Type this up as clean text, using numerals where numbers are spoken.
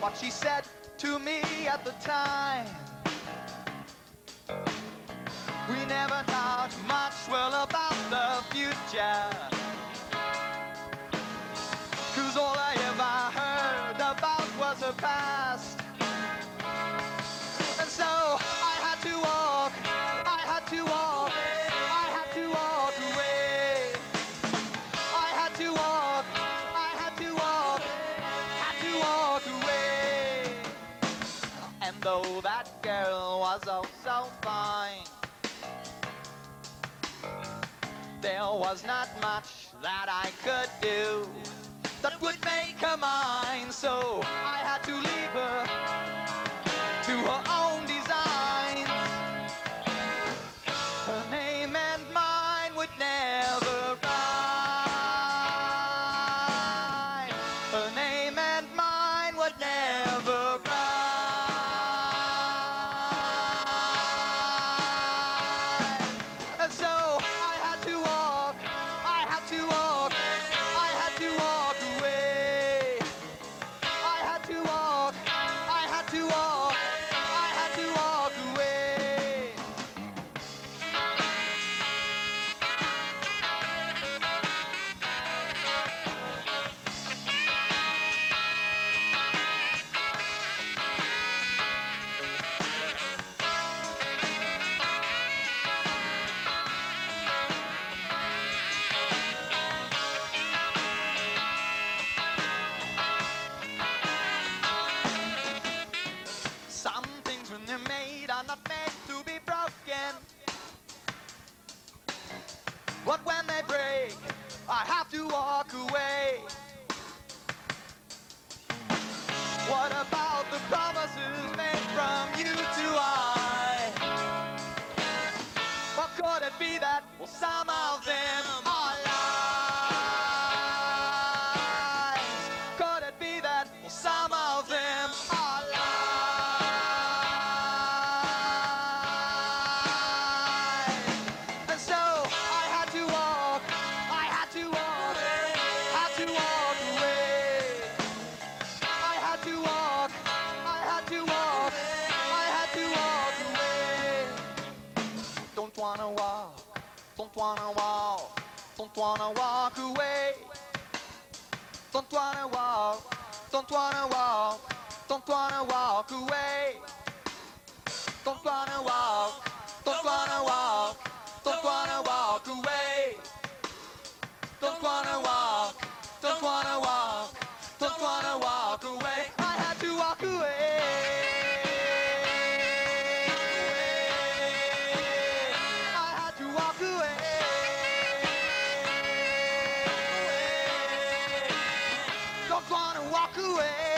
what she said to me at the time. We never talked much, well, about the future, 'cause all I ever heard about was her past. And so I had to walk, I had to walk, I had to walk away. I had to walk, I had to walk, had to walk away. And though that girl was oh so fine, there was not much that I could do that would make her mine. So I had to leave her to her own design. Her name and mine would never rhyme. Her name and mine would never rhyme. And so I had to walk, I had to walk, I had to walk away. I had to walk, I had to walk, I had to walk away. Some things when they're made are not made to be broken, but when they break, I have to walk away. What about the promises made from you to I? Or could it be that, well, some of them are lies? Could it be that, well, some of them are lies? And so I had to walk, I had to walk, had to walk away. I had to walk, I had to walk, I had to walk away. Don't wanna walk, don't wanna walk, don't wanna walk away. Don't wanna walk, don't wanna walk, don't wanna walk away. Don't wanna walk, don't wanna walk, don't wanna walk away. Don't wanna walk, don't wanna walk, don't wanna walk away. I had to walk away. I had to walk away. Don't wanna walk away.